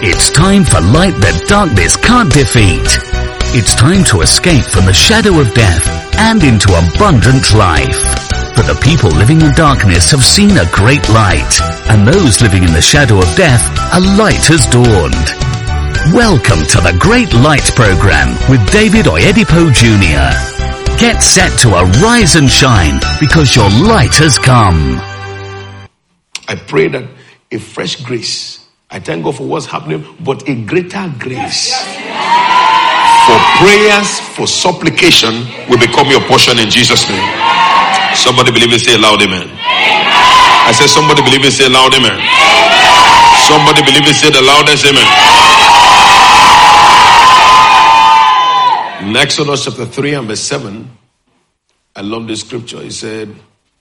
It's time for light that darkness can't defeat. It's time to escape from the shadow of death and into abundant life. For the people living in darkness have seen a great light, and those living in the shadow of death, a light has dawned. Welcome to the Great Light Program with David Oyedepo Jr. Get set to arise and shine because your light has come. I pray that a fresh grace, I thank God for what's happening, but a greater grace for prayers, for supplication will become your portion in Jesus' name. Somebody believe it, say loud amen. I said somebody believe it, say loud amen. Somebody believe it, say the loudest amen. In Exodus chapter 3 and verse 7, I love this scripture. He said,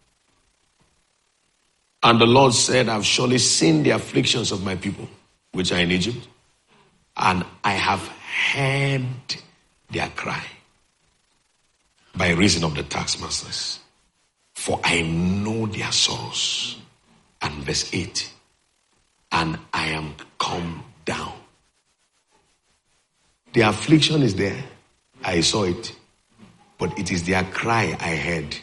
and the Lord said, I've surely seen the afflictions of my people, which are in Egypt, and I have heard their cry by reason of the taskmasters, for I know their sorrows. And verse 8, and I am come down. The affliction is there. I saw it. But it is their cry I heard.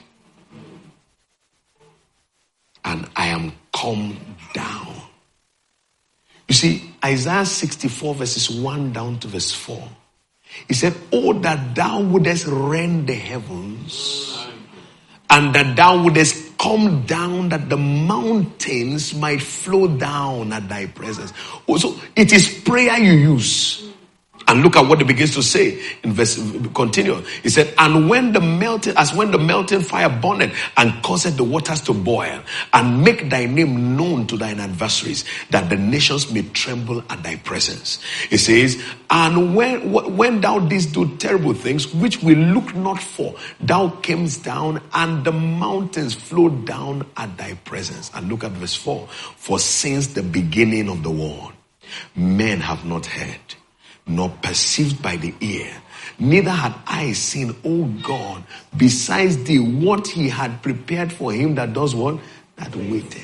And I am come down. You see, Isaiah 64 verses 1 down to verse 4. He said, oh, that thou wouldest rend the heavens, and that thou wouldest come down, that the mountains might flow down at thy presence. Oh, so it is prayer you use. And look at what it begins to say in verse, continue. He said, and when the melting fire burneth and causeth the waters to boil, and make thy name known to thine adversaries, that the nations may tremble at thy presence. It says, and when thou didst do terrible things, which we look not for, thou camest down, and the mountains flowed down at thy presence. And look at verse 4. For since the beginning of the world, men have not heard, nor perceived by the ear, neither had I seen, O God, besides thee, what he had prepared for him that does what? That waited.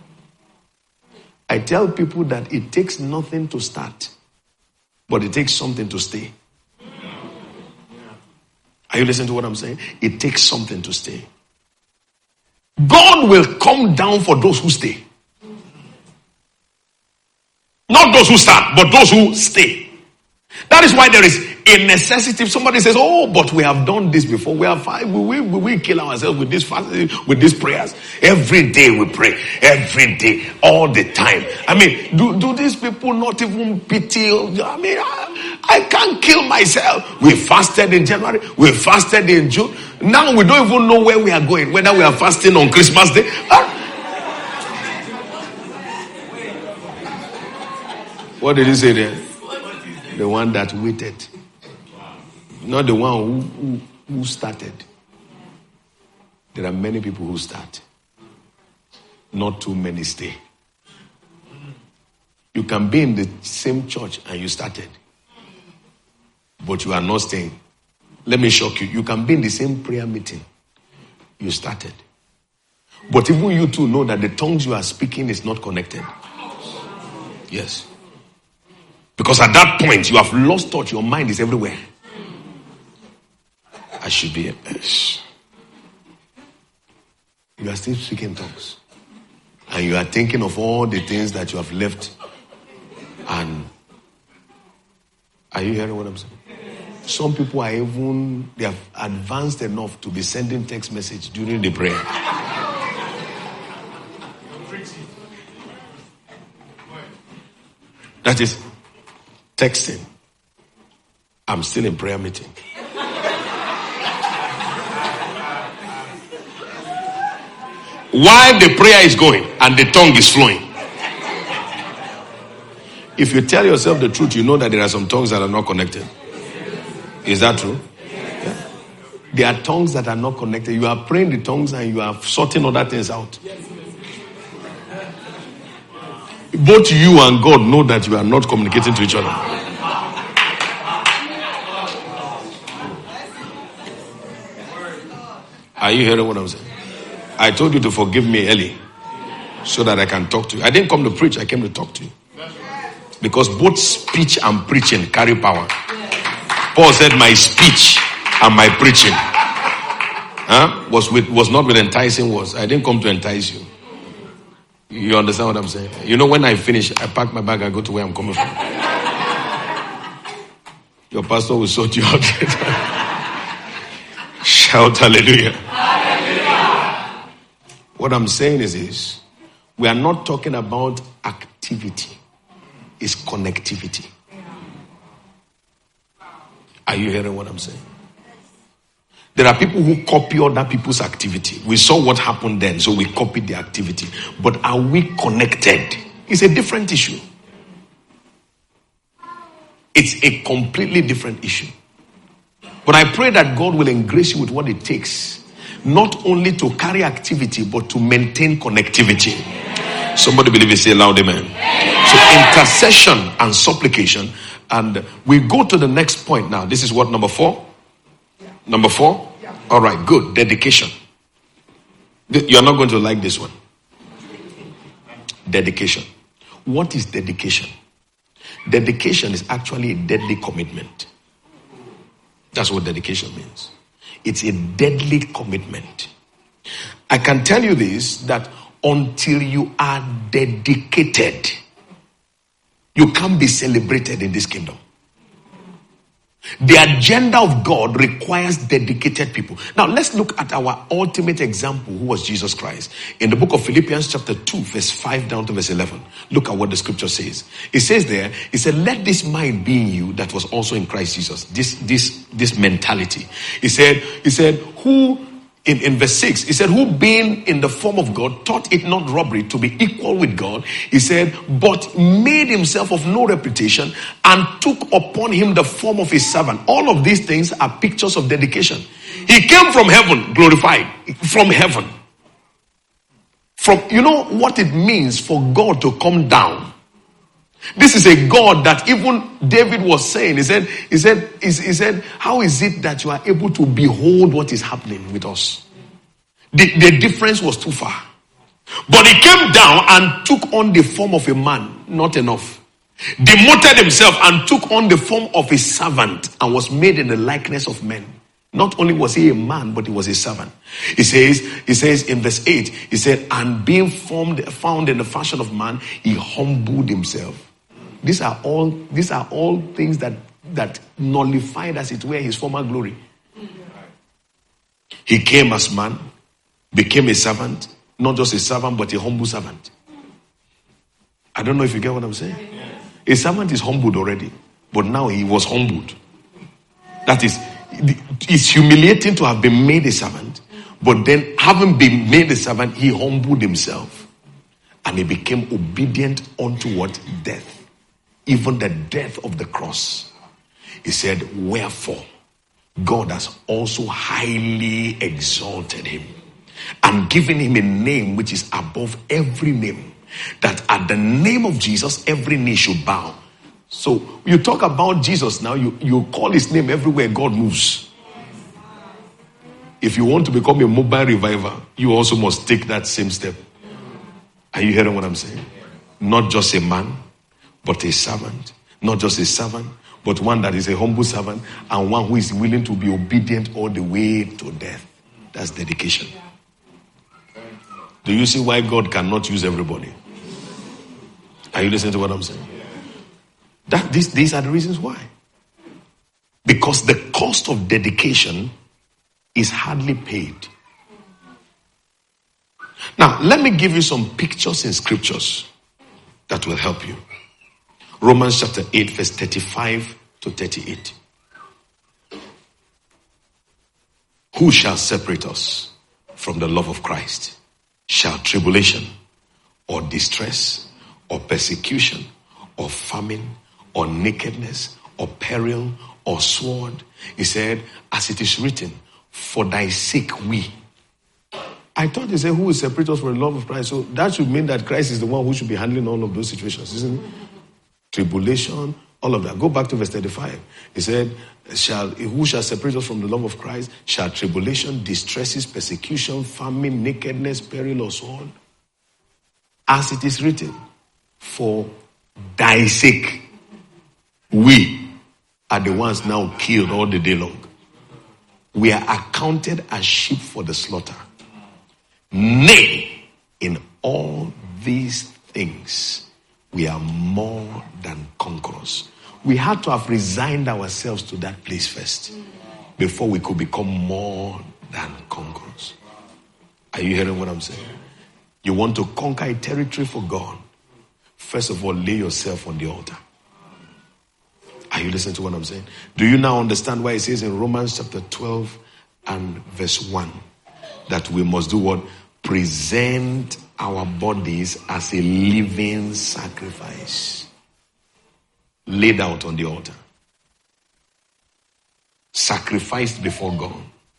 I tell people that it takes nothing to start, but it takes something to stay. Are you listening to what I'm saying? It takes something to stay. God will come down for those who stay. Not those who start, but those who stay. That is why there is a necessity. If somebody says, oh, but we have done this before. We have we kill ourselves with this fasting, with these prayers. Every day we pray. Every day. All the time. I mean, do these people not even pity? I mean, I can't kill myself. We fasted in January. We fasted in June. Now we don't even know where we are going. Whether we are fasting on Christmas Day. What did he say there? The one that waited. Not the one who started. There are many people who start. Not too many stay. You can be in the same church and you started, but you are not staying. Let me shock you. You can be in the same prayer meeting. You started. But even you too know that the tongues you are speaking is not connected. Yes. Because at that point, you have lost touch. Your mind is everywhere. I should be a mess. You are still speaking tongues. And you are thinking of all the things that you have left. And are you hearing what I'm saying? Some people are they have advanced enough to be sending text message during the prayer. That is texting. I'm still in prayer meeting. While the prayer is going and the tongue is flowing. If you tell yourself the truth, you know that there are some tongues that are not connected. Is that true? Yeah. There are tongues that are not connected. You are praying the tongues and you are sorting other things out. Both you and God know that you are not communicating to each other. Are you hearing what I'm saying? I told you to forgive me early so that I can talk to you. I didn't come to preach, I came to talk to you. Because both speech and preaching carry power. Paul said, my speech and my preaching was not with enticing words. I didn't come to entice you. You understand what I'm saying? You know, when I finish, I pack my bag, I go to where I'm coming from. Your pastor will sort you out. Shout hallelujah. Hallelujah. What I'm saying is this. We are not talking about activity. It's connectivity. Are you hearing what I'm saying? There are people who copy other people's activity. We saw what happened then, so we copied the activity. But are we connected? It's a different issue. It's a completely different issue. But I pray that God will engrace you with what it takes, not only to carry activity, but to maintain connectivity. Somebody believe it, say loud amen. So intercession and supplication. And we go to the next point now. This is what, number 4? Number 4? All right, good. Dedication. You're not going to like this one. Dedication. What is dedication? Dedication is actually a deadly commitment. That's what dedication means. It's a deadly commitment. I can tell you this, that until you are dedicated, you can't be celebrated in this kingdom. The agenda of God requires dedicated people. Now let's look at our ultimate example, who was Jesus Christ. In the book of Philippians chapter 2, verse 5 down to verse 11. Look at what the scripture says. It says there, it said, let this mind be in you that was also in Christ Jesus. This mentality. He said, who, in verse 6, he said, who being in the form of God, thought it not robbery to be equal with God. He said, but made himself of no reputation and took upon him the form of his servant. All of these things are pictures of dedication. He came from heaven, glorified, from heaven. You know what it means for God to come down? This is a God that even David was saying. He said, how is it that you are able to behold what is happening with us? The difference was too far. But he came down and took on the form of a man. Not enough. Demoted himself and took on the form of a servant and was made in the likeness of men. Not only was he a man, but he was a servant. He says in verse 8, he said, and being found in the fashion of man, he humbled himself. These are all things that nullified, as it were, his former glory. He came as man, became a servant, not just a servant, but a humble servant. I don't know if you get what I'm saying. A servant is humbled already, but now he was humbled. That is, it's humiliating to have been made a servant, but then having been made a servant, he humbled himself. And he became obedient unto what? Death. Even the death of the cross. He said, wherefore God has also highly exalted him and given him a name which is above every name, that at the name of Jesus every knee should bow. So you talk about Jesus now, you call his name everywhere God moves. If you want to become a mobile reviver, you also must take that same step. Are you hearing what I'm saying? Not just a man, but a servant. Not just a servant, but one that is a humble servant, and one who is willing to be obedient all the way to death. That's dedication. Do you see why God cannot use everybody? Are you listening to what I'm saying? These are the reasons why. Because the cost of dedication is hardly paid. Now, let me give you some pictures in scriptures that will help you. Romans chapter 8, verse 35 to 38. Who shall separate us from the love of Christ? Shall tribulation, or distress, or persecution, or famine, or nakedness, or peril, or sword? He said, as it is written, for thy sake we. I thought he said, who will separate us from the love of Christ? So that should mean that Christ is the one who should be handling all of those situations, isn't it? Tribulation, all of that. Go back to verse 35. He said, who shall separate us from the love of Christ? Shall tribulation, distresses, persecution, famine, nakedness, peril, or sword? As it is written, for thy sake, we are the ones now killed all the day long. We are accounted as sheep for the slaughter. Nay, in all these things, we are more than conquerors. We had to have resigned ourselves to that place first before we could become more than conquerors. Are you hearing what I'm saying? You want to conquer a territory for God, first of all, lay yourself on the altar. Are you listening to what I'm saying? Do you now understand why it says in Romans chapter 12 and verse 1 that we must do what? Present our bodies as a living sacrifice, laid out on the altar, sacrificed before God.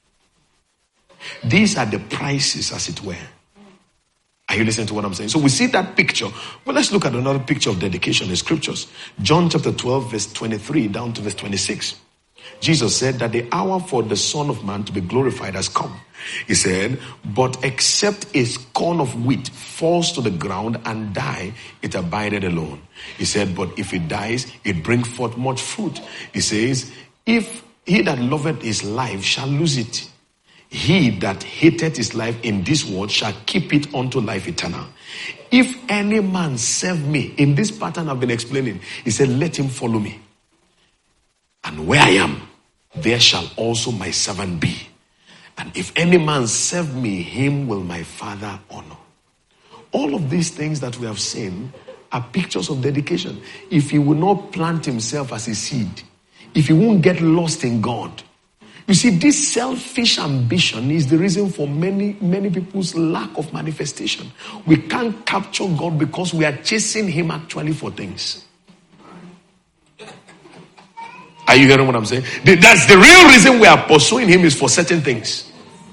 These are the prices, as it were. Are you listening to what I'm saying? So we see that picture. Well, let's look at another picture of dedication in scriptures. John chapter 12 verse 23 down to verse 26. Jesus said that the hour for the Son of Man to be glorified has come. He said, but except a corn of wheat falls to the ground and die, it abideth alone. He said, but if it dies, it brings forth much fruit. He says, if he that loveth his life shall lose it, he that hateth his life in this world shall keep it unto life eternal. If any man serve me, in this pattern I've been explaining, he said, let him follow me. And where I am, there shall also my servant be. And if any man serve me, him will my Father honor. All of these things that we have seen are pictures of dedication. If he will not plant himself as a seed, if he won't get lost in God. You see, this selfish ambition is the reason for many people's lack of manifestation. We can't capture God because we are chasing him actually for things. Are you hearing what I'm saying? That's the real reason we are pursuing him, is for certain things.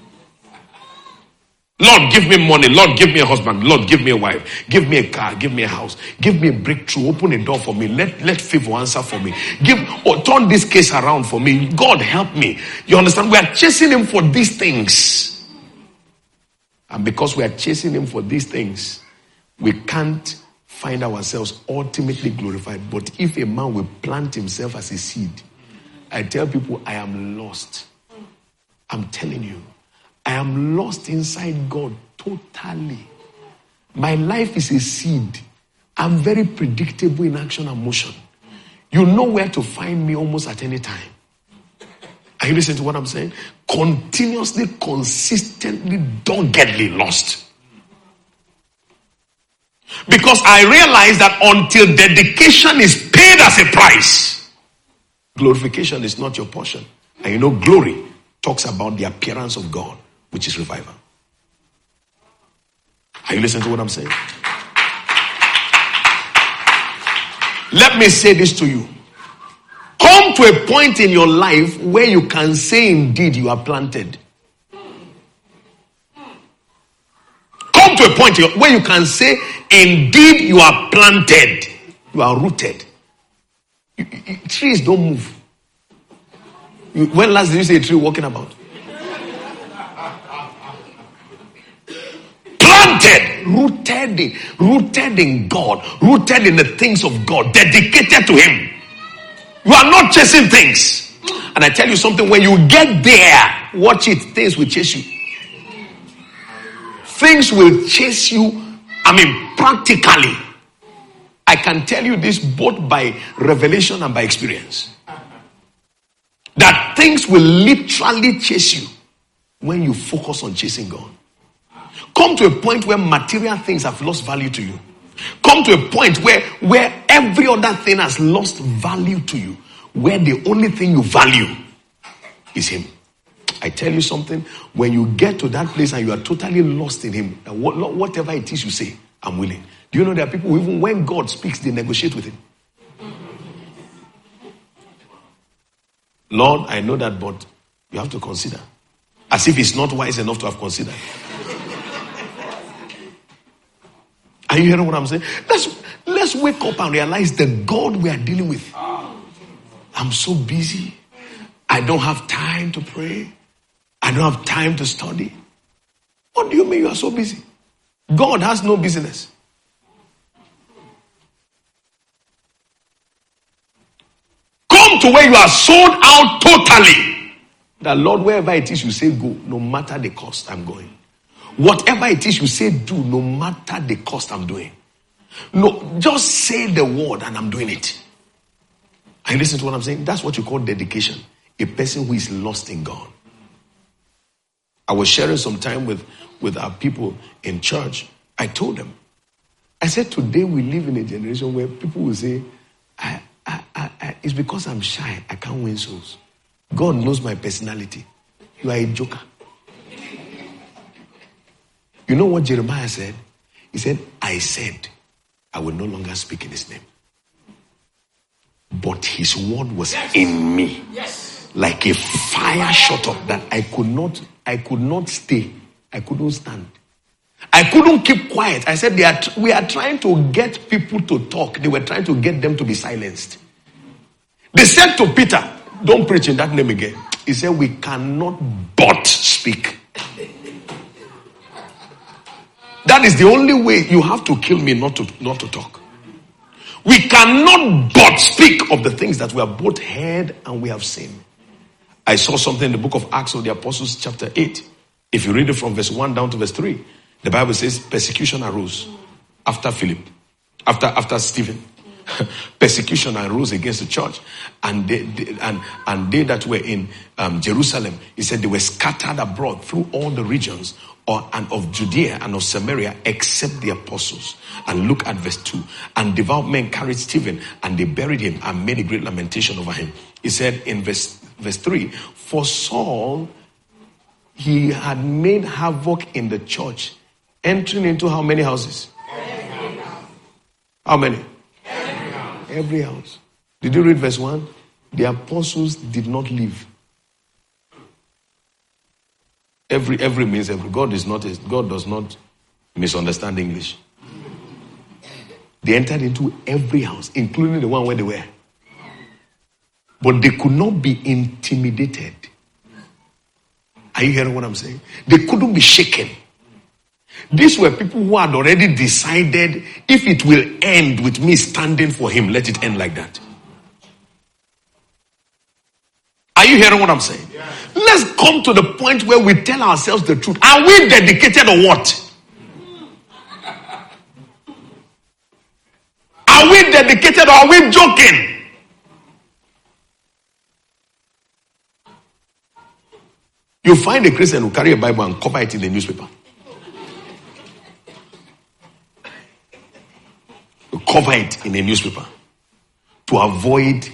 Lord, give me money. Lord, give me a husband. Lord, give me a wife. Give me a car. Give me a house. Give me a breakthrough. Open a door for me. Let favor answer for me. Turn this case around for me. God, help me. You understand? We are chasing him for these things. And because we are chasing him for these things, we can't find ourselves ultimately glorified. But if a man will plant himself as a seed, I tell people, I am lost. I'm telling you. I am lost inside God totally. My life is a seed. I'm very predictable in action and motion. You know where to find me almost at any time. Are you listening to what I'm saying? Continuously, consistently, doggedly lost. Because I realize that until dedication is paid as a price, glorification is not your portion. And you know, glory talks about the appearance of God, which is revival. Are you listening to what I'm saying? Let me say this to you. Come to a point in your life where you can say indeed you are planted. Come to a point where you can say indeed you are planted. You are rooted. Trees don't move. When last did you see a tree walking about? Planted, rooted in God, rooted in the things of God, dedicated to him. You are not chasing things. And I tell you something, when you get there, watch it, things will chase you. Things will chase you, practically. I can tell you this both by revelation and by experience. That things will literally chase you when you focus on chasing God. Come to a point where material things have lost value to you. Come to a point where every other thing has lost value to you. Where the only thing you value is him. I tell you something, when you get to that place and you are totally lost in him, whatever it is you say, I'm willing. Do you know there are people who, even when God speaks, they negotiate with him? Lord, I know that, but you have to consider. As if it's not wise enough to have considered. Are you hearing what I'm saying? Let's wake up and realize the God we are dealing with. I'm so busy. I don't have time to pray. I don't have time to study. What do you mean you are so busy? God has no business. to where you are sold out totally. That Lord, wherever it is you say go, no matter the cost, I'm going. Whatever it is you say do, no matter the cost, I'm doing. No, just say the word and I'm doing it. Are you listening to what I'm saying? That's what you call dedication. A person who is lost in God. I was sharing some time with our people in church. I told them, I said, today we live in a generation where people will say, it's because I'm shy, I can't win souls. God knows my personality. You are a joker. You know what Jeremiah said? He said, I said, I will no longer speak in his name. But his word was in me. Like a fire shut up that I could not stay. I couldn't stand. I couldn't keep quiet. I said, we are trying to get people to talk. They were trying to get them to be silenced. They said to Peter, don't preach in that name again. He said, we cannot but speak. That is the only way. You have to kill me not to talk. We cannot but speak of the things that we have both heard and we have seen. I saw something in the book of Acts of the Apostles chapter 8. If you read it from verse 1 down to verse 3, the Bible says persecution arose after Philip, after Stephen. Persecution arose against the church, and they that were in Jerusalem, he said they were scattered abroad through all the regions and of Judea and of Samaria, except the apostles. And look at verse 2. And devout men carried Stephen, and they buried him and made a great lamentation over him. He said in verse 3, for Saul, he had made havoc in the church, entering into how many houses? How many? Every house. Did you read verse 1? The apostles did not leave. Every means every. God does not misunderstand English. They entered into every house, including the one where they were. But they could not be intimidated. Are you hearing what I'm saying? They couldn't be shaken. These were people who had already decided, if it will end with me standing for him, let it end like that. Are you hearing what I'm saying? Yeah. Let's come to the point where we tell ourselves the truth. Are we dedicated or what? Are we dedicated or are we joking? You find a Christian who carry a Bible and cover it in the newspaper. You cover it in a newspaper to avoid.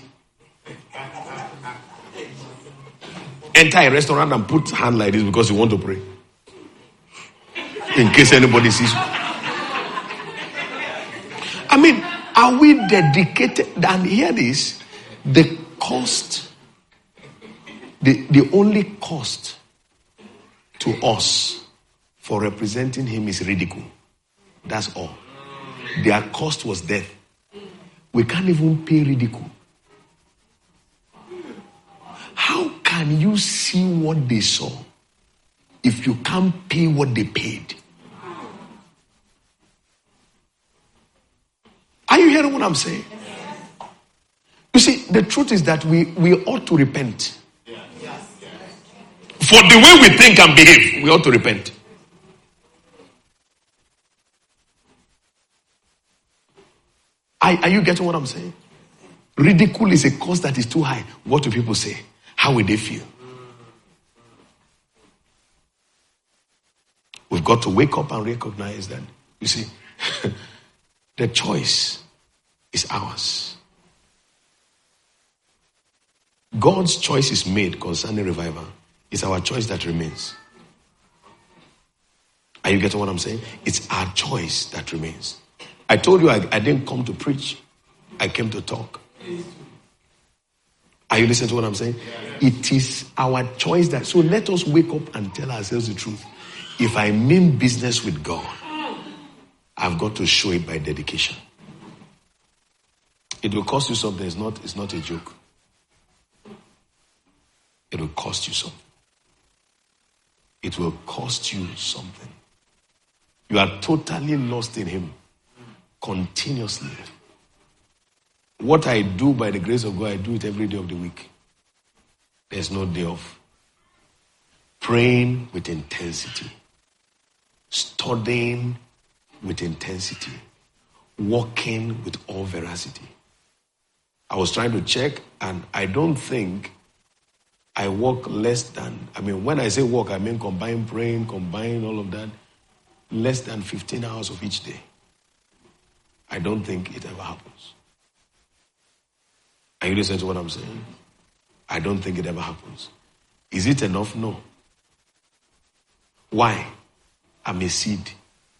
Enter a restaurant and put hand like this because you want to pray. In case anybody sees you. I mean, are we dedicated? And hear this. The cost, the only cost to us for representing him is ridicule. That's all. Their cost was death. We can't even pay ridicule. How can you see what they saw if you can't pay what they paid? Are you hearing what I'm saying? You see, the truth is that we ought to repent. For the way we think and behave, we ought to repent. Are you getting what I'm saying? Ridicule is a cost that is too high. What do people say? How will they feel? We've got to wake up and recognize that, you see, the choice is ours. God's choice is made concerning revival. It's our choice that remains. Are you getting what I'm saying? It's our choice that remains. I told you I didn't come to preach. I came to talk. Are you listening to what I'm saying? It is our choice that. So let us wake up and tell ourselves the truth. If I mean business with God, I've got to show it by dedication. It will cost you something. It's not a joke. It will cost you something. It will cost you something. You are totally lost in him. Continuously. What I do by the grace of God, I do it every day of the week. There's no day off. Praying with intensity. Studying with intensity. Walking with all veracity. I was trying to check, and I don't think I walk less than, when I say walk, I mean combine praying, combine all of that, less than 15 hours of each day. I don't think it ever happens. Are you listening to what I'm saying? I don't think it ever happens. Is it enough? No. Why? I'm a seed.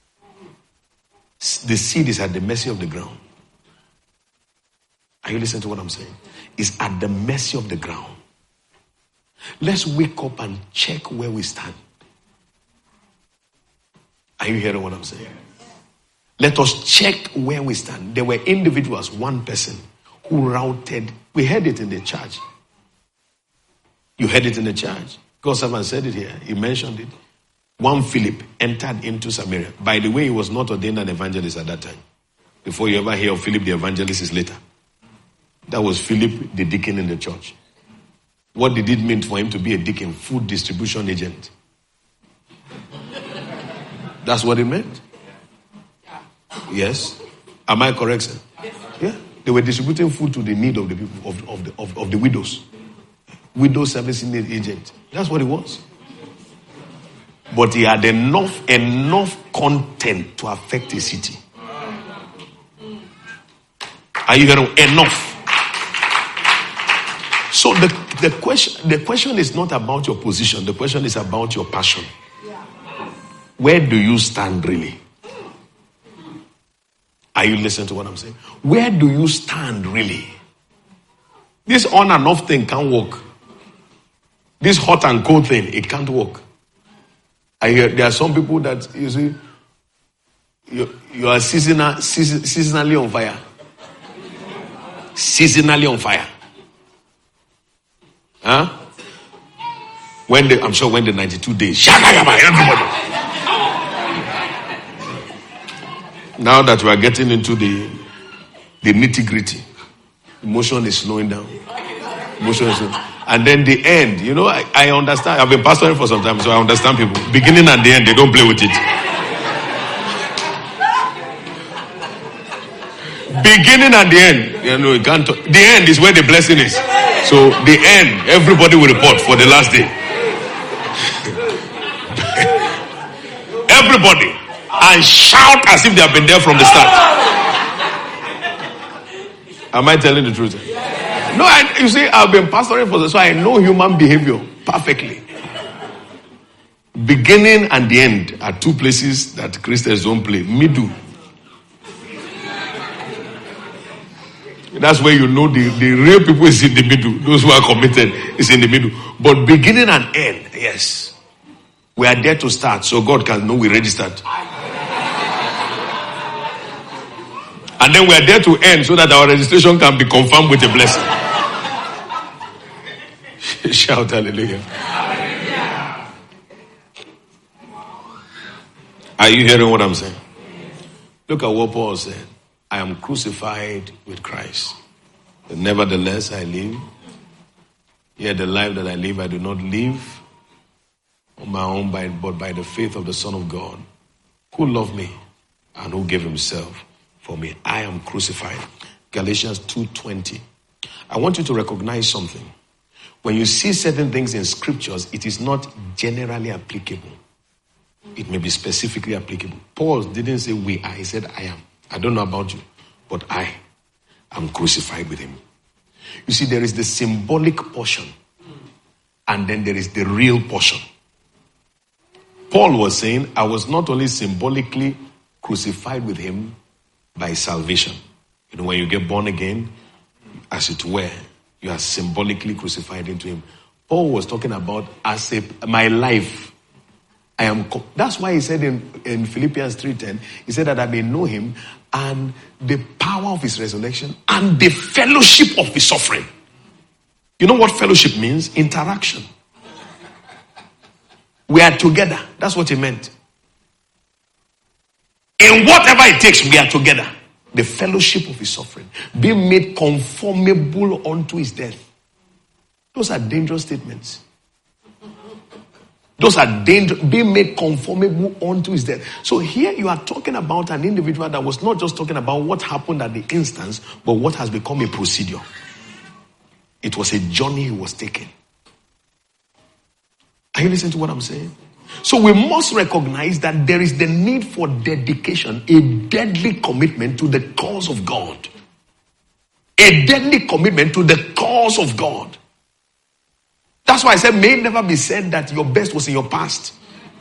The seed is at the mercy of the ground. Are you listening to what I'm saying? It's at the mercy of the ground. Let's wake up and check where we stand. Are you hearing what I'm saying? Let us check where we stand. There were individuals, one person, who routed. We heard it in the church. You heard it in the church. God's servant said it here. He mentioned it. One Philip entered into Samaria. By the way, he was not ordained an evangelist at that time. Before you ever hear of Philip the evangelist is later. That was Philip the deacon in the church. What did it mean for him to be a deacon? Food distribution agent. That's what it meant. Yes. Am I correct, sir? Yeah. They were distributing food to the need of the people, of the widows. Widow servicing agent. That's what it was. But he had enough content to affect a city. Are you hearing? Enough. So the question is not about your position. The question is about your passion. Where do you stand really? Are you listening to what I'm saying? Where do you stand really? This on and off thing can't work. This hot and cold thing, it can't work. I hear there are some people that, you see, you are seasonally on fire. Seasonally on fire. Huh? I'm sure when the 92 days, everybody. Now that we are getting into the nitty-gritty, emotion is slowing down. And then the end, I understand. I've been pastoring for some time, so I understand people. Beginning and the end, they don't play with it. Beginning and the end, you can't. The end is where the blessing is. So the end, everybody will report for the last day. Everybody. And shout as if they have been there from the start. Am I telling the truth? No, you see, I've been pastoring for this, so I know human behavior perfectly. Beginning and the end are two places that Christians don't play. Middle. That's where you know the real people is in the middle. Those who are committed is in the middle. But beginning and end, yes. We are there to start, so God can know we registered. And then we are there to end so that our registration can be confirmed with a blessing. Shout hallelujah. Hallelujah. Are you hearing what I'm saying? Look at what Paul said. I am crucified with Christ. But nevertheless I live. Yet the life that I live, I do not live on my own, but by the faith of the Son of God, who loved me and who gave himself for me. I am crucified. Galatians 2:20. I want you to recognize something. When you see certain things in scriptures, it is not generally applicable. It may be specifically applicable. Paul didn't say we are. He said I am. I don't know about you, but I am crucified with him. You see, there is the symbolic portion, and then there is the real portion. Paul was saying, I was not only symbolically crucified with him by salvation. When you get born again, as it were, you are symbolically crucified into him. Paul was talking about my life. That's why he said in Philippians 3:10, he said that I may know him and the power of his resurrection and the fellowship of his suffering. You know what fellowship means? Interaction. We are together. That's what he meant. In whatever it takes, we are together. the fellowship of his suffering, being made conformable unto his death. Those are dangerous statements. Those are being made conformable unto his death. So here you are talking about an individual that was not just talking about what happened at the instance, but what has become a procedure. It was a journey he was taking. Are you listening to what I'm saying? So we must recognize that there is the need for dedication, a deadly commitment to the cause of God. A deadly commitment to the cause of God. That's why I said, may it never be said that your best was in your past.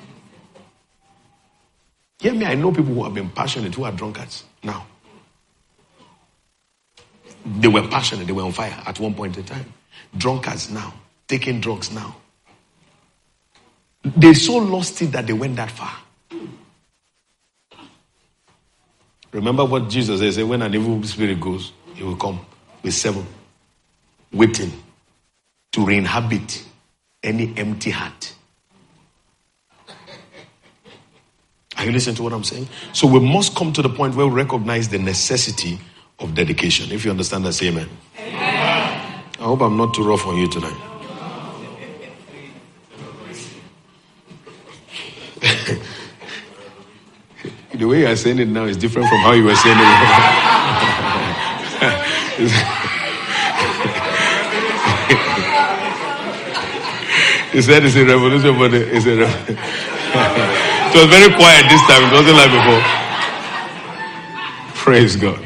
Hear me, I know people who have been passionate, who are drunkards now. They were passionate, they were on fire at one point in time. Drunkards now, taking drugs now. They so lost it that they went that far. Remember what Jesus said, when an evil spirit goes, he will come with 7, waiting to re-inhabit any empty heart. Are you listening to what I'm saying? So we must come to the point where we recognize the necessity of dedication. If you understand that, say amen. Amen. I hope I'm not too rough on you tonight. The way you are saying it now is different from how you were saying it. He said it's a revolution, but it's a revolution. It was very quiet this time. It wasn't like before. Praise God.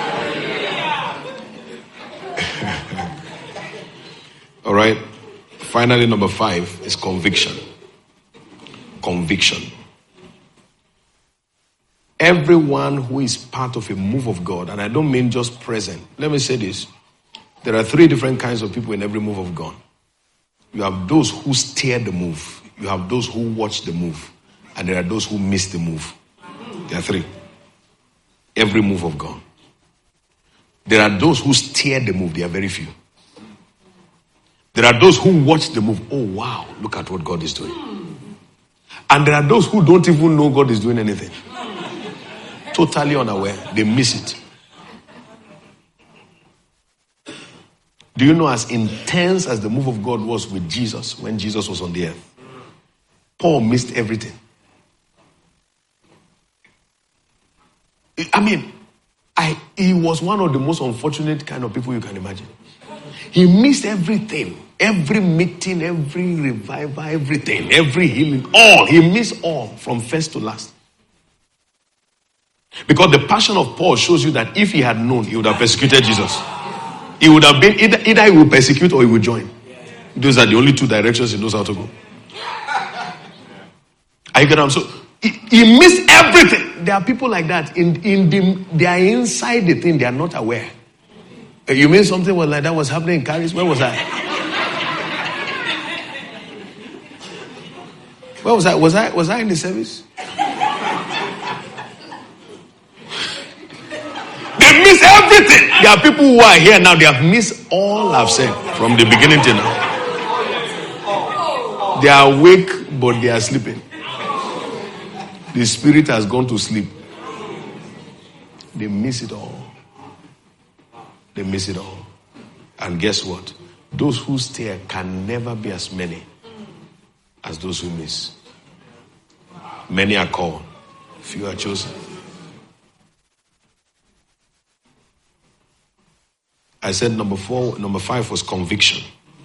All right. Finally, number 5 is conviction. Conviction. Everyone who is part of a move of God, and I don't mean just present. Let me say this. There are 3 different kinds of people in every move of God. You have those who steer the move. You have those who watch the move. And there are those who miss the move. There are 3. Every move of God. There are those who steer the move. There are very few. There are those who watch the move. Oh, wow, look at what God is doing. And there are those who don't even know God is doing anything. Totally unaware. They miss it. Do you know, as intense as the move of God was with Jesus when Jesus was on the earth, Paul missed everything. I mean, he was one of the most unfortunate kind of people you can imagine. He missed everything. Every meeting, every revival, everything, every healing, all. He missed all from first to last. Because the passion of Paul shows you that if he had known, he would have persecuted Jesus. He would have been, either he will persecute or he will join. Those are the only 2 directions he knows how to go. Are you getting what I'm saying? So he missed everything. There are people like that. They are inside the thing, they are not aware. You mean something like that was happening in Caris? Where was I? Where was I? Was I in the service? They miss everything. There are people who are here now, they have missed all I've said from the beginning till now. They are awake, but they are sleeping. The spirit has gone to sleep. They miss it all. They miss it all. And guess what? Those who stay can never be as many as those who miss. Many are called, few are chosen. I said number 5 was conviction.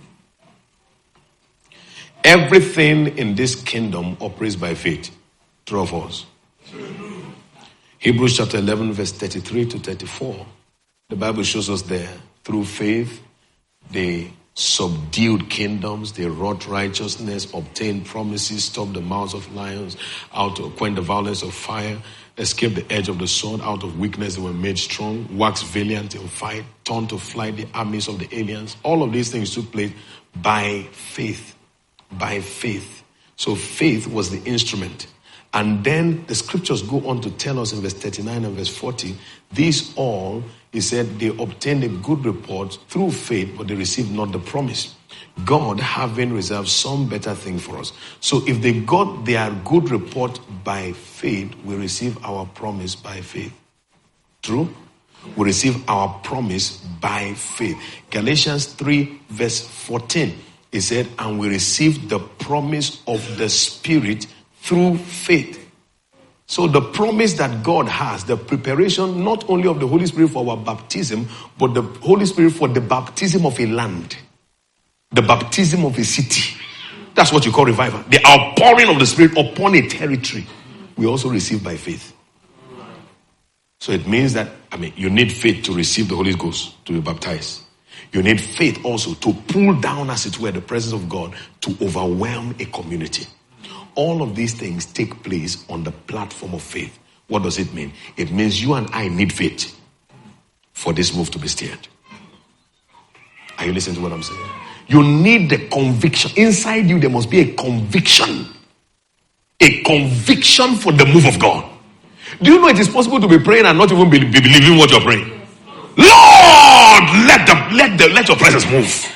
Everything in this kingdom operates by faith. True of us. Hebrews chapter 11 verse 33 to 34. The Bible shows us there, through faith, they subdued kingdoms, they wrought righteousness, obtained promises, stopped the mouths of lions, quenched the violence of fire, escaped the edge of the sword, out of weakness they were made strong, waxed valiant in fight, turned to flight the armies of the aliens. All of these things took place by faith. By faith. So faith was the instrument. And then the scriptures go on to tell us in verse 39 and verse 40, these all, he said, they obtained a good report through faith, but they received not the promise. God having reserved some better thing for us. So if they got their good report by faith, we receive our promise by faith. True? We receive our promise by faith. Galatians 3 verse 14. It said, and we receive the promise of the Spirit through faith. So the promise that God has, the preparation not only of the Holy Spirit for our baptism, but the Holy Spirit for the baptism of a land, the baptism of a city. That's what you call revival. The outpouring of the Spirit upon a territory, we also receive by faith. So it means that, you need faith to receive the Holy Ghost, to be baptized. You need faith also to pull down, as it were, the presence of God to overwhelm a community. All of these things take place on the platform of faith. What does it mean? It means you and I need faith for this move to be steered. Are you listening to what I'm saying? You need the conviction. Inside you, there must be a conviction. A conviction for the move of God. Do you know it is possible to be praying and not even be believing what you're praying? Lord, let your presence move.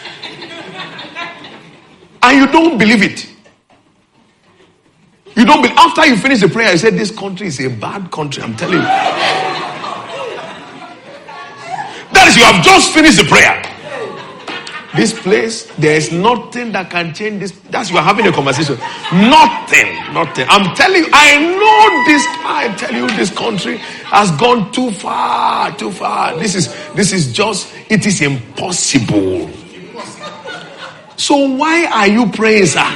And you don't believe it. You don't believe. After you finish the prayer, you say, this country is a bad country. I'm telling you. That is, you have just finished the prayer. This place, there is nothing that can change this. That's, you are having a conversation. Nothing. I'm telling you, I tell you, this country has gone too far. This is just, it is impossible. So why are you praying, sir?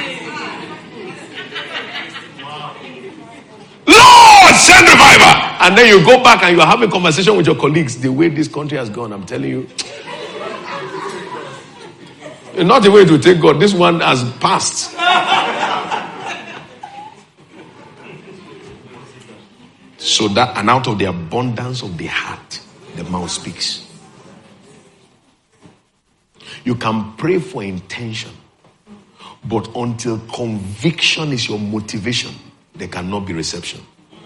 Lord, send revival. And then you go back and you are having a conversation with your colleagues. The way this country has gone, I'm telling you. Not the way to take God. This one has passed. So that, and out of the abundance of the heart, the mouth speaks. You can pray for intention, but until conviction is your motivation, there cannot be reception.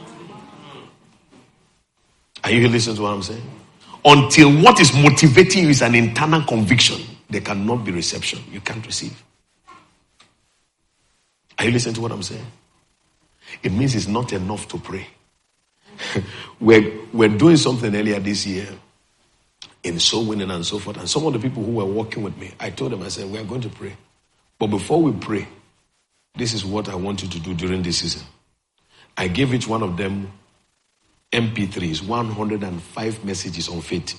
Are you listening to what I'm saying? Until what is motivating you is an internal conviction, there cannot be reception. You can't receive. Are you listening to what I'm saying? It means it's not enough to pray. We're doing something earlier this year in soul winning and so forth. And some of the people who were working with me, I told them, I said, we're going to pray. But before we pray, this is what I want you to do during this season. I gave each one of them MP3s, 105 messages on faith.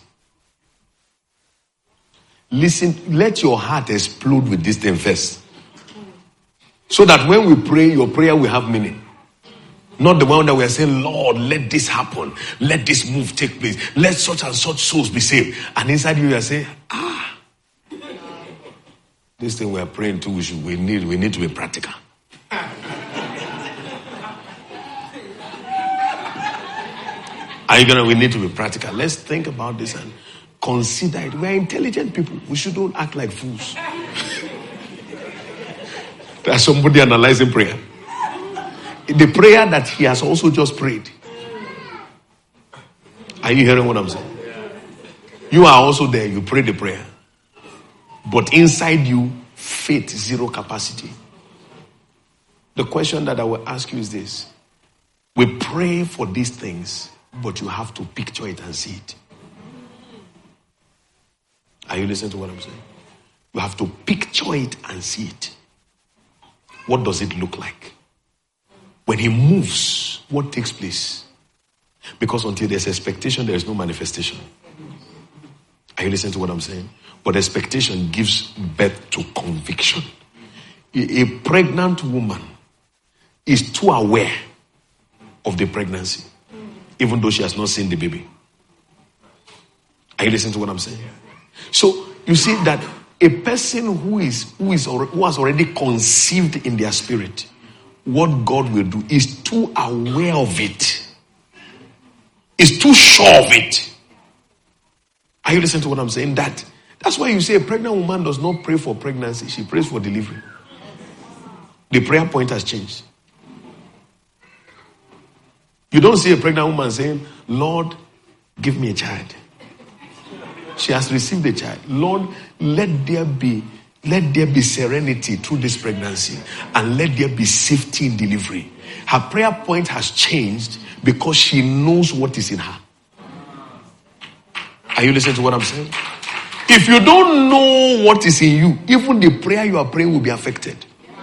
Listen, let your heart explode with this thing first. So that when we pray, your prayer will have meaning. Not the one that we are saying, Lord, let this happen. Let this move take place. Let such and such souls be saved. And inside you are saying, this thing we are praying to, we need to be practical. We need to be practical. Let's think about this and consider it. We are intelligent people. We shouldn't act like fools. There's somebody analyzing prayer. The prayer that he has also just prayed. Are you hearing what I'm saying? You are also there. You pray the prayer. But inside you, faith, zero capacity. The question that I will ask you is this. We pray for these things, but you have to picture it and see it. Are you listening to what I'm saying? You have to picture it and see it. What does it look like? When he moves, what takes place? Because until there's expectation, there is no manifestation. Are you listening to what I'm saying? But expectation gives birth to conviction. A pregnant woman is too aware of the pregnancy, even though she has not seen the baby. Are you listening to what I'm saying? So you see that a person who has already conceived in their spirit, what God will do is too aware of it, is too sure of it. Are you listening to what I'm saying? That's why you say a pregnant woman does not pray for pregnancy, she prays for delivery. The prayer point has changed. You don't see a pregnant woman saying, Lord, give me a child. She has received a child. Lord, let there be serenity through this pregnancy, and let there be safety in delivery. Her prayer point has changed because she knows what is in her. Are you listening to what I'm saying? If you don't know what is in you, even the prayer you are praying will be affected.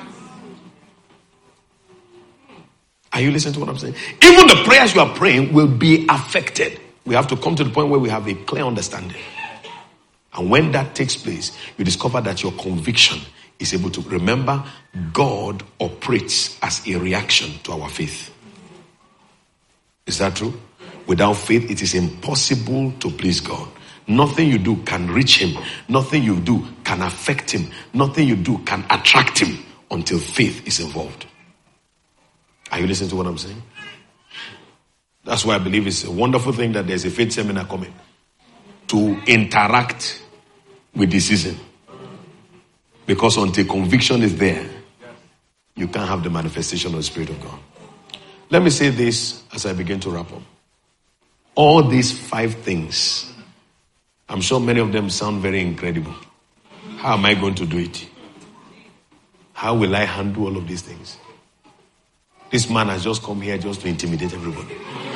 Are you listening to what I'm saying? Even the prayers you are praying will be affected. We have to come to the point where we have a clear understanding. And when that takes place, you discover that your conviction is able to remember God operates as a reaction to our faith. Is that true? Without faith, it is impossible to please God. Nothing you do can reach him. Nothing you do can affect him. Nothing you do can attract him until faith is involved. Are you listening to what I'm saying? That's why I believe it's a wonderful thing that there's a faith seminar coming to interact with the season. Because until conviction is there, you can't have the manifestation of the Spirit of God. Let me say this as I begin to wrap up. All these 5 things, I'm sure many of them sound very incredible. How am I going to do it? How will I handle all of these things? This man has just come here just to intimidate everybody.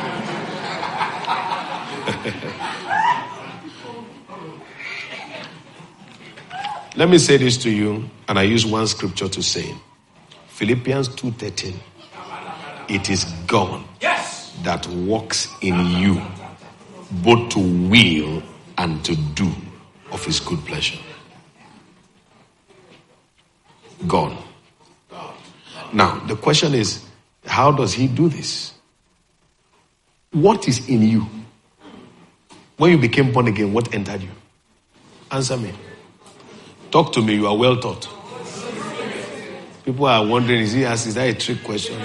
Let me say this to you, and I use one scripture to say it. Philippians 2:13. It is God that works in you, both to will and to do of his good pleasure. God. Now, the question is, how does he do this? What is in you? When you became born again, what entered you? Answer me. Talk to me, you are well taught. People are wondering, is that a trick question?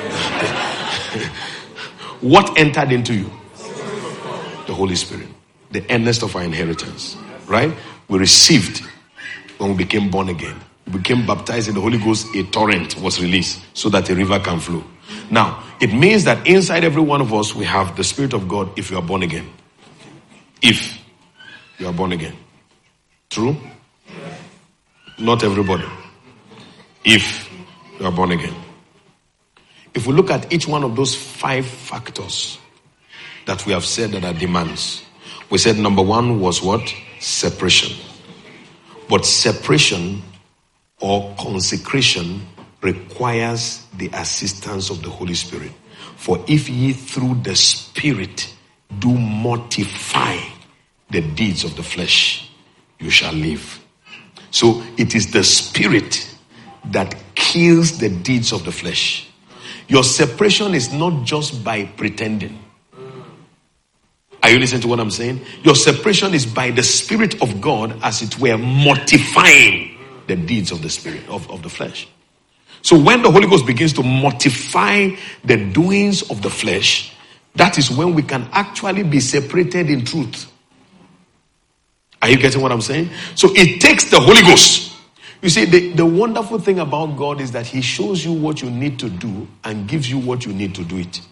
What entered into you? The Holy Spirit. The earnest of our inheritance. Right? We received when we became born again. We became baptized in the Holy Ghost, a torrent was released so that a river can flow. Now, it means that inside every one of us, we have the Spirit of God if you are born again. If you are born again. True? Not everybody. If you are born again. If we look at each one of those 5 factors that we have said that are demands, we said number 1 was what? Separation. But separation or consecration requires the assistance of the Holy Spirit. For if ye through the Spirit do mortify the deeds of the flesh, you shall live. So it is the Spirit that kills the deeds of the flesh. Your separation is not just by pretending. Are you listening to what I'm saying? Your separation is by the Spirit of God, as it were, mortifying the deeds of the spirit, of the flesh. So when the Holy Ghost begins to mortify the doings of the flesh, that is when we can actually be separated in truth. Are you getting what I'm saying? So it takes the Holy Ghost. You see, the wonderful thing about God is that he shows you what you need to do and gives you what you need to do it.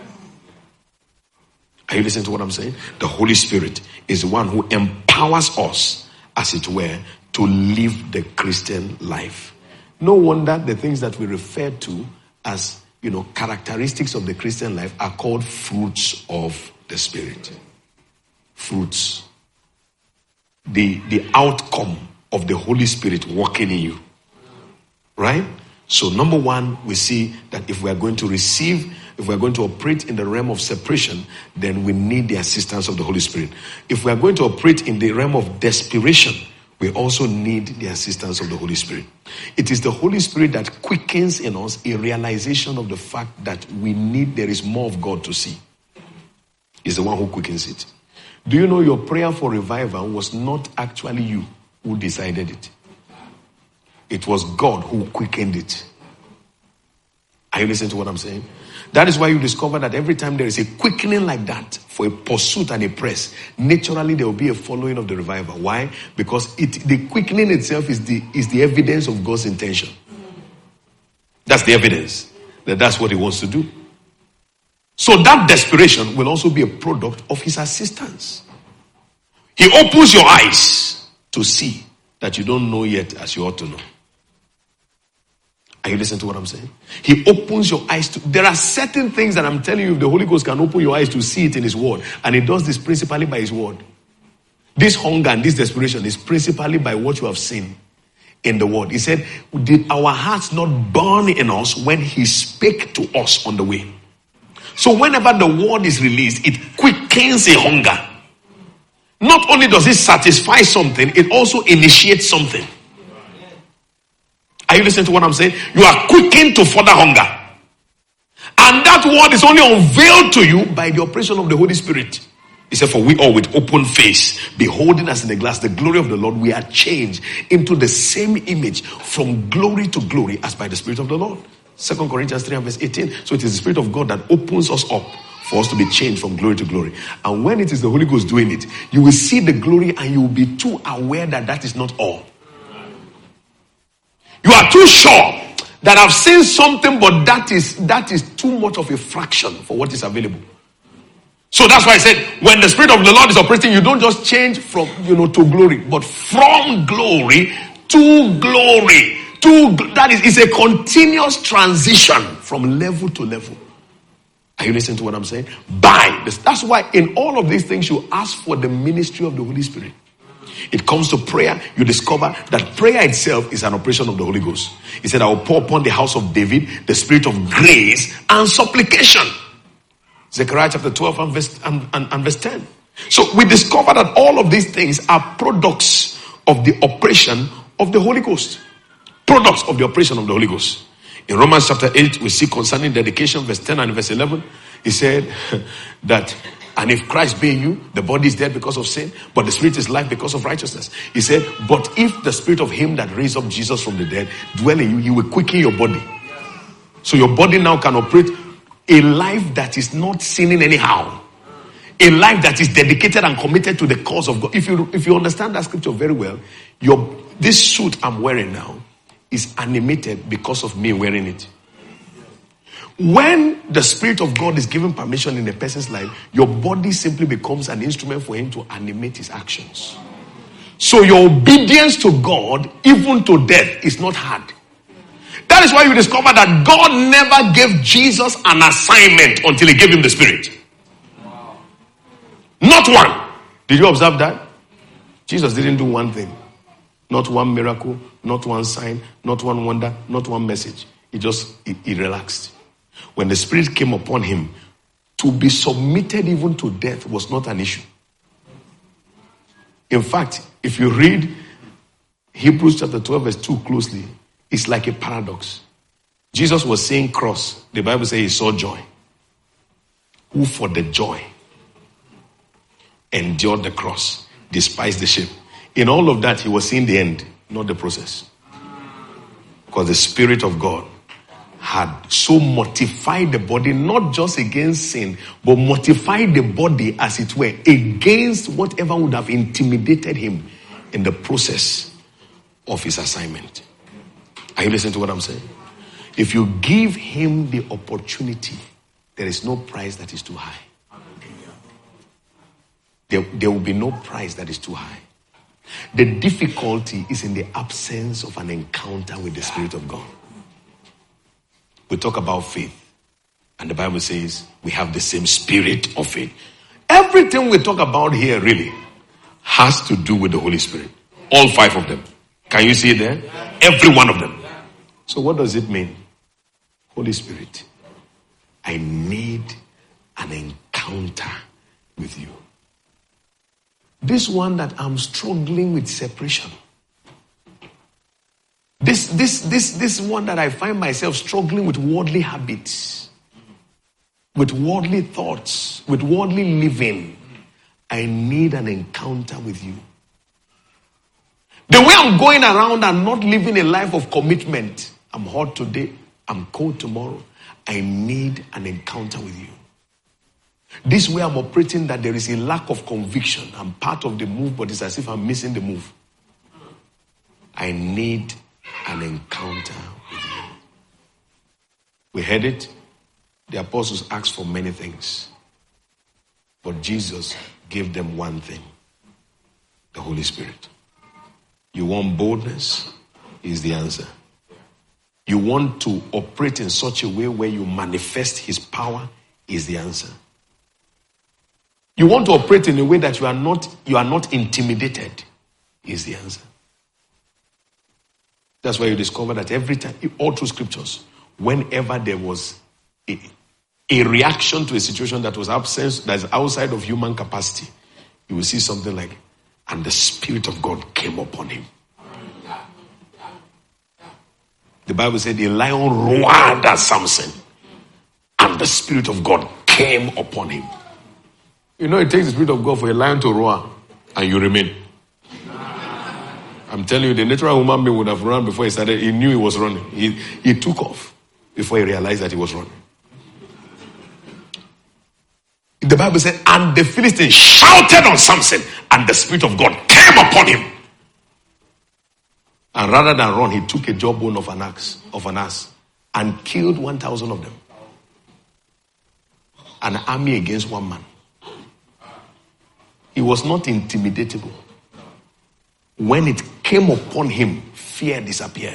Are you listening to what I'm saying? The Holy Spirit is the one who empowers us, as it were, to live the Christian life. No wonder the things that we refer to as, characteristics of the Christian life are called fruits of the Spirit. Fruits. The outcome of the Holy Spirit working in you. Right? So number 1, we see that if we are going to operate in the realm of separation, then we need the assistance of the Holy Spirit. If we are going to operate in the realm of desperation, we also need the assistance of the Holy Spirit. It is the Holy Spirit that quickens in us a realization of the fact that there is more of God to see. It's the one who quickens it. Do you know your prayer for revival was not actually you who decided it? It was God who quickened it. Are you listening to what I'm saying? That is why you discover that every time there is a quickening like that for a pursuit and a press, naturally there will be a following of the revival. Why? Because the quickening itself is the evidence of God's intention. That's the evidence that that's what he wants to do. So that desperation will also be a product of his assistance. He opens your eyes to see that you don't know yet as you ought to know. Are you listening to what I'm saying? He opens your eyes to... There are certain things that I'm telling you, the Holy Ghost can open your eyes to see it in his word. And he does this principally by his word. This hunger and this desperation is principally by what you have seen in the word. He said, did our hearts not burn in us when he spake to us on the way? So whenever the word is released, it quickens a hunger. Not only does it satisfy something, it also initiates something. Are you listening to what I'm saying? You are quickened to further hunger. And that word is only unveiled to you by the operation of the Holy Spirit. He said, for we all with open face, beholding as in a glass the glory of the Lord, we are changed into the same image from glory to glory as by the Spirit of the Lord. 2 Corinthians 3 and verse 18. So it is the Spirit of God that opens us up for us to be changed from glory to glory. And when it is the Holy Ghost doing it, you will see the glory and you will be too aware that that is not all. You are too sure that I've seen something, but that is too much of a fraction for what is available. So that's why I said, when the Spirit of the Lord is operating, you don't just change from, to glory, but from glory to glory. That is a continuous transition from level to level. Are you listening to what I'm saying? By this. That's why in all of these things, you ask for the ministry of the Holy Spirit. It comes to prayer, you discover that prayer itself is an operation of the Holy Ghost. He said, I will pour upon the house of David the spirit of grace and supplication. Zechariah chapter 12 and verse 10. So we discover that all of these things are products of the operation of the Holy Ghost. Products of the operation of the Holy Ghost. In Romans chapter 8, we see concerning dedication, verse 10 and verse 11, he said that, and if Christ be in you, the body is dead because of sin, but the spirit is life because of righteousness. He said, but if the spirit of him that raised up Jesus from the dead dwell in you, he will quicken your body. So your body now can operate a life that is not sinning anyhow. A life that is dedicated and committed to the cause of God. If you understand that scripture very well, this suit I'm wearing now is animated because of me wearing it. When the Spirit of God is given permission in a person's life, your body simply becomes an instrument for him to animate his actions. So your obedience to God, even to death, is not hard. That is why you discover that God never gave Jesus an assignment until he gave him the Spirit. Not one. Did you observe that? Jesus didn't do one thing. Not one miracle, not one sign, not one wonder, not one message. He relaxed. When the Spirit came upon him, to be submitted even to death was not an issue. In fact, if you read Hebrews chapter 12 verse 2 closely, it's like a paradox. Jesus was saying cross. The Bible says he saw joy. Who for the joy endured the cross, despised the shame. In all of that, he was seeing the end, not the process. Because the Spirit of God had so mortified the body, not just against sin, but mortified the body, as it were, against whatever would have intimidated him in the process of his assignment. Are you listening to what I'm saying? If you give him the opportunity, there is no price that is too high. There will be no price that is too high. The difficulty is in the absence of an encounter with the Spirit of God. We talk about faith, and the Bible says we have the same spirit of faith. Everything we talk about here really has to do with the Holy Spirit. All 5 of them. Can you see it there? Every one of them. So what does it mean? Holy Spirit, I need an encounter with you. This one that I'm struggling with separation. This one that I find myself struggling with worldly habits, with worldly thoughts, with worldly living. I need an encounter with you. The way I'm going around and not living a life of commitment. I'm hot today, I'm cold tomorrow. I need an encounter with you. This way I'm operating that there is a lack of conviction. I'm part of the move, but it's as if I'm missing the move. I need an encounter with you. We heard it. The apostles asked for many things, but Jesus gave them one thing: the Holy Spirit. You want boldness? Is the answer. You want to operate in such a way where you manifest his power? Is the answer. You want to operate in a way that you are not intimidated, is the answer. That's why you discover that every time, all through scriptures, whenever there was a reaction to a situation that was outside of human capacity, you will see something like, and the Spirit of God came upon him. The Bible said a lion roared at Samson, and the Spirit of God came upon him. You know, it takes the Spirit of God for a lion to roar, and you remain. I'm telling you, the natural human being would have run before he started. He knew he was running. He took off before he realized that he was running. The Bible said, and the Philistines shouted on Samson, and the Spirit of God came upon him. And rather than run, he took a jawbone of an ass, and killed 1,000 of them. An army against one man. He was not intimidatable. When it came upon him, fear disappeared.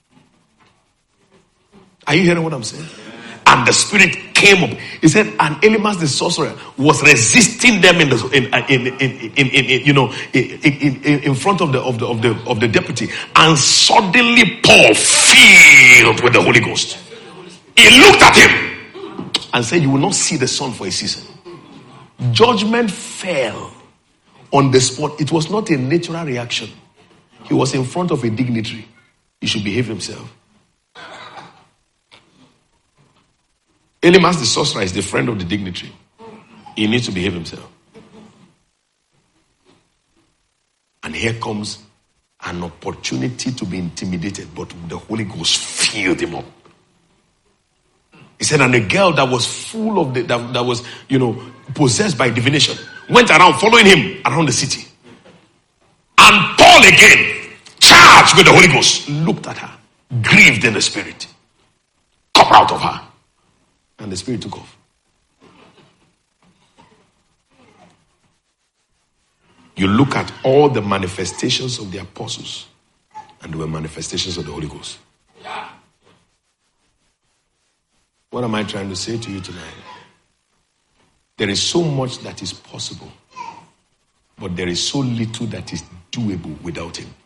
Are you hearing what I'm saying? And the Spirit came up. He said, and Elymas the sorcerer was resisting them in front of the deputy, and suddenly Paul filled with the Holy Ghost. He looked at him and said, "You will not see the sun for a season." Judgment fell on the spot. It was not a natural reaction. He was in front of a dignitary. He should behave himself. Elymas the sorcerer is the friend of the dignitary. He needs to behave himself. And here comes an opportunity to be intimidated, but the Holy Ghost filled him up. He said, and a girl that was full of that was possessed by divination went around following him around the city. And Paul again, charged with the Holy Ghost, looked at her, grieved in the spirit, come out of her. And the Spirit took off. You look at all the manifestations of the apostles, and there were manifestations of the Holy Ghost. What am I trying to say to you tonight? There is so much that is possible, but there is so little that is doable without Him.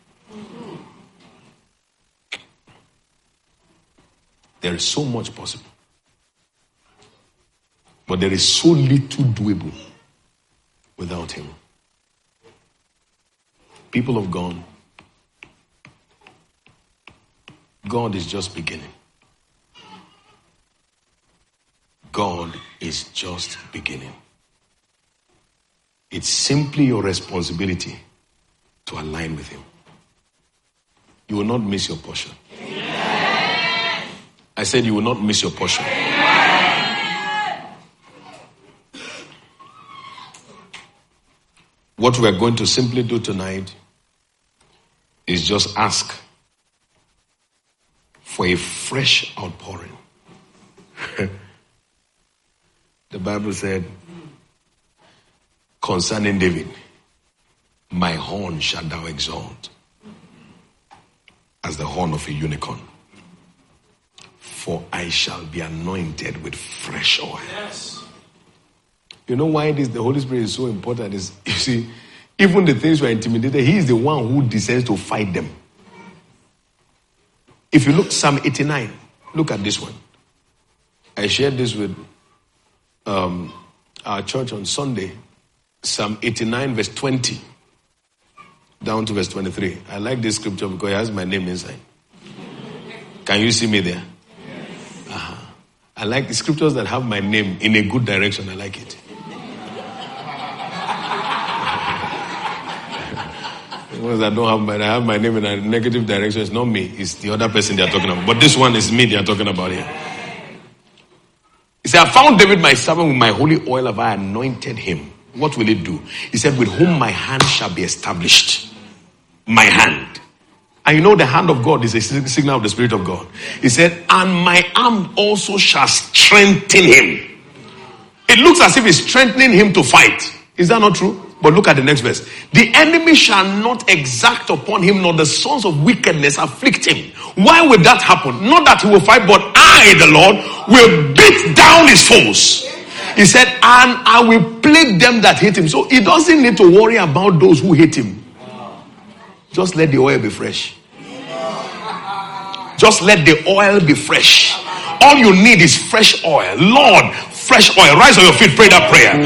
There is so much possible, but there is so little doable without Him. People of God, God is just beginning. God is just beginning. It's simply your responsibility to align with Him. You will not miss your portion. Amen. I said you will not miss your portion. Amen. What we are going to simply do tonight is just ask for a fresh outpouring. The Bible said concerning David, my horn shalt thou exalt as the horn of a unicorn, for I shall be anointed with fresh oil. Yes. You know why the Holy Spirit is so important? Is, you see, even the things you are intimidated, He is the one who decides to fight them. If you look Psalm 89, look at this one. I shared this with our church on Sunday. Psalm 89 verse 20 down to verse 23. I like this scripture because it has my name inside. Can you see me there? Uh-huh. I like the scriptures that have my name in a good direction. I like it. Ones that don't have I have my name in a negative direction. It's not me. It's the other person they are talking about. But this one is me they are talking about here. He said, I found David my servant, with my holy oil have I anointed him. What will it do? He said, with whom my hand shall be established. My hand. And you know the hand of God is a signal of the Spirit of God. He said, and my arm also shall strengthen him. It looks as if he's strengthening him to fight. Is that not true? But look at the next verse. The enemy shall not exact upon him, nor the sons of wickedness afflict him. Why will that happen? Not that he will fight, but I, the Lord, will beat down his foes. He said, and I will plague them that hate him. So he doesn't need to worry about those who hate him. Just let the oil be fresh. Just let the oil be fresh. All you need is fresh oil. Lord, fresh oil. Rise on your feet, pray that prayer.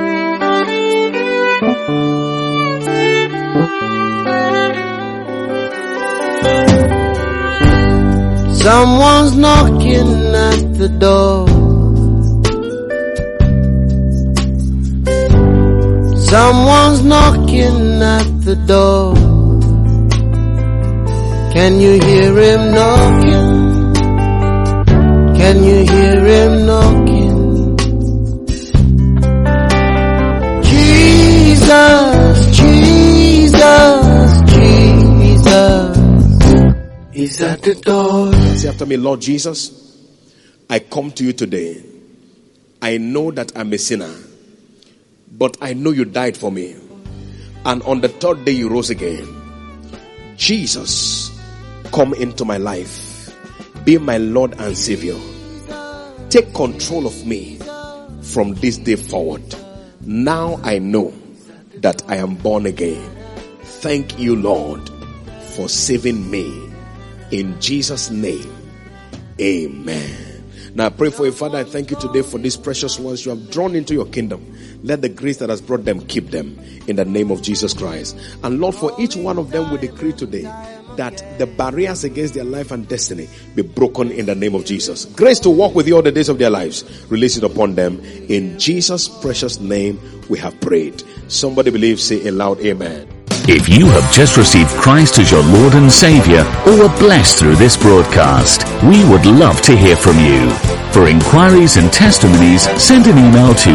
Someone's knocking at the door. Someone's knocking at the door. Can you hear him knocking? Can you hear him knocking? Jesus, Jesus, Jesus is at the door. Say after me, Lord Jesus, I come to you today. I know that I'm a sinner, but I know you died for me. And on the third day you rose again. Jesus, come into my life. Be my Lord and Savior. Take control of me from this day forward. Now I know that I am born again. Thank you, Lord, for saving me. In Jesus' name, amen. Now I pray for you, Father. I thank you today for these precious ones you have drawn into your kingdom. Let the grace that has brought them keep them in the name of Jesus Christ. And Lord, for each one of them we decree today that the barriers against their life and destiny be broken in the name of Jesus. Grace to walk with you all the days of their lives. Release it upon them. In Jesus' precious name we have prayed. Somebody believe, say aloud, amen. If you have just received Christ as your Lord and Savior or were blessed through this broadcast, we would love to hear from you. For inquiries and testimonies, send an email to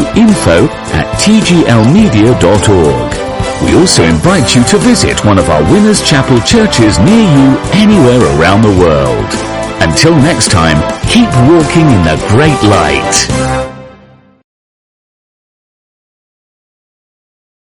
info@tglmedia.org. We also invite you to visit one of our Winners Chapel churches near you anywhere around the world. Until next time, keep walking in the great light.